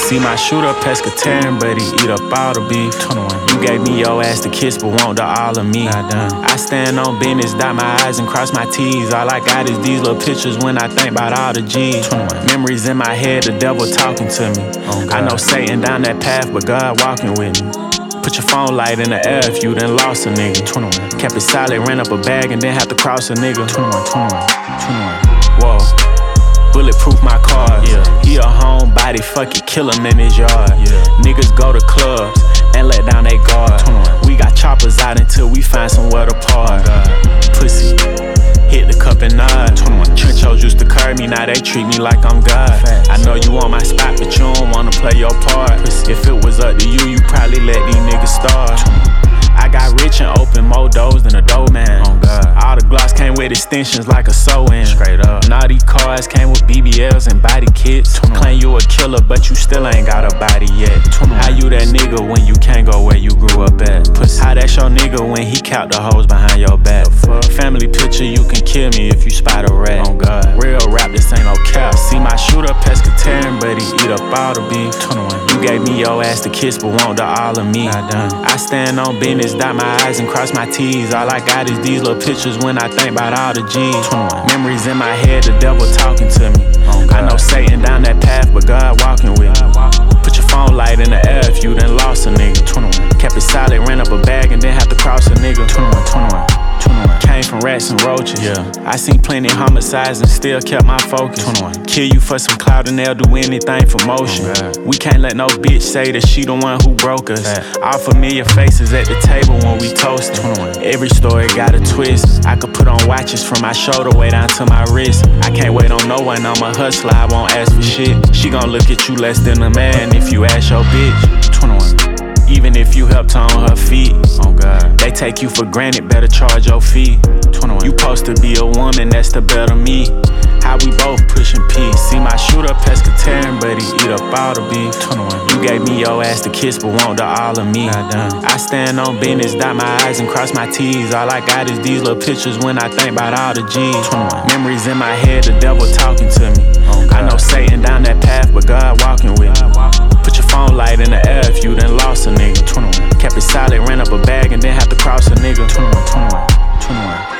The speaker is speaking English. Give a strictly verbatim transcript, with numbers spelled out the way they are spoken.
See my shooter pescatarian, but he eat up all the beef. twenty-one. You gave me your ass to kiss, but want the all of me. I stand on business, dot my I's and cross my T's. All I got is these little pictures when I think about all the G's. twenty-one. Memories in my head, the devil talking to me. Oh, I know Satan down that path, but God walking with me. Put your phone light in the air if you done lost a nigga. twenty-one. Kept it solid, ran up a bag and then have to cross a nigga. twenty-one, twenty-one, twenty-one. Whoa. Bulletproof my cars. Yeah. He a homebody, fuck it, kill him in his yard. Yeah. Niggas go to clubs and let down they guard. twenty-one. We got choppers out until we find somewhere to park. Oh, pussy, hit the cup and nod. twenty-one. Trenchos used to curve me, now they treat me like I'm God. Facts. I know you want my spot, but you don't wanna play your part. Pussy. If it was up to you, you probably let these niggas starve. I got rich and opened more doors than a dough man. Oh God. All the Glocks came with extensions like a sew-in. Straight up. Now these cars came with B B Ls and body kits. twenty-one. Claim you a killer, but you still ain't got a body yet. twenty-one. How you that nigga when you can't go where you grew up at? Pussy. How that's your nigga when he count the hoes behind your back? Family picture, you can kill me if you spot a rat. Oh God. Real rap, this ain't no cap. See my shooter pescatarian, but he eat up all the beef. twenty-one. You gave me your ass to kiss, but want the all of me. I stand on business, dot my I's and cross my T's. All I got is these little pictures when I think about all the G's. twenty-one. Memories in my head, the devil talking to me. Oh, I know Satan down that path, but God walking with me. Put your phone light in the air if you done lost a nigga. twenty-one. Kept it solid, ran up a bag and then have to cross a nigga. twenty-one, twenty-one, twenty-one. Came from rats and roaches. Yeah. I seen plenty homicides and still kept my focus. twenty-one. Kill you for some clout and they'll do anything for motion. Oh, we can't let no bitch say that she the one who broke us. Right. All familiar faces at the table when we toast. twenty-one. Every story got a twist. I could put on watches from my shoulder way down to my wrist. I can't wait on no one, I'm a hustler, I won't ask for shit. She gon' look at you less than a man if you ask your bitch. twenty-one. Even if you helped her on her feet. Oh God. They take you for granted, better charge your fee. twenty-one. You supposed to be a woman, that's the better me. How we both pushing peace. See my shooter pescatarian, but he eat up all the beef. twenty-one. You gave me your ass to kiss, but want the all of me. I stand on business, dot my I's and cross my T's. All I got is these little pictures when I think about all the G's. twenty-one. Memories in my head, the devil talking to me. Oh, I know Satan down that path, but God walking with me. Put your phone light in the air if you done lost a nigga. twenty-one. Kept it solid, ran up a bag and then have to cross a nigga. twenty-one, twenty-one, twenty-one.